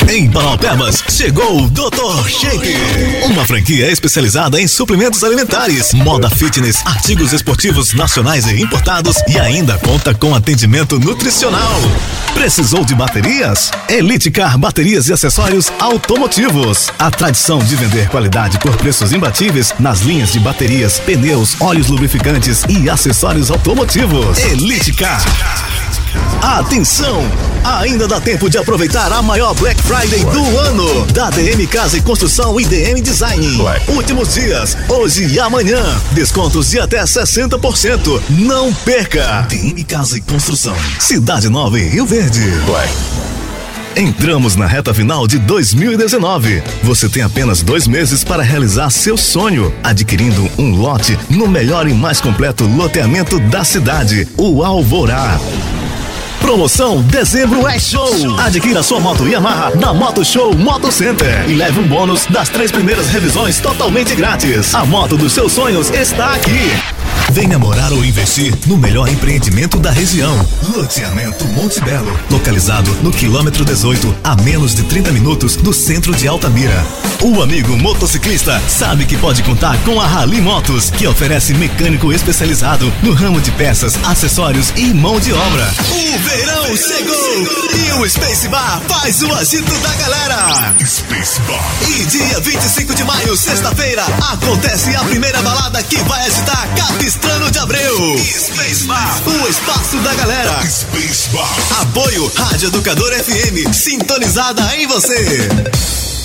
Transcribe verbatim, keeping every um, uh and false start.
Em Paraupebas, chegou o doutor Shake, uma franquia especializada em suplementos alimentares, moda fitness, artigos esportivos nacionais e importados e ainda conta com atendimento nutricional. Precisou de baterias? Elite Car Baterias e Acessórios Automotivos. A tradição de vender qualidade por preços imbatíveis nas linhas de baterias, pneus, óleos lubrificantes e acessórios automotivos. Elite Car. Atenção! Ainda dá tempo de aproveitar a maior Black Friday do ano da D M Casa e Construção e D M Design. Black. Últimos dias, hoje e amanhã. Descontos de até sessenta por cento. Não perca! D M Casa e Construção, Cidade Nova e Rio Verde. Black. Entramos na reta final de dois mil e dezenove. Você tem apenas dois meses para realizar seu sonho, adquirindo um lote no melhor e mais completo loteamento da cidade, o Alvorá. Promoção Dezembro é Show. Adquira sua moto Yamaha na Moto Show Moto Center e leve um bônus das três primeiras revisões totalmente grátis. A moto dos seus sonhos está aqui. Venha morar ou investir no melhor empreendimento da região. Loteamento Monte Belo, localizado no quilômetro dezoito, a menos de trinta minutos do centro de Altamira. O amigo motociclista sabe que pode contar com a Rally Motos, que oferece mecânico especializado no ramo de peças, acessórios e mão de obra. O verão chegou e o Space Bar faz o agito da galera. Space Bar. E dia vinte e cinco de maio, sexta-feira, acontece a primeira balada que vai agitar Capistrano de Abreu. Space Bar, o espaço da galera. Space Bar. Apoio Rádio Educador F M, sintonizada em você.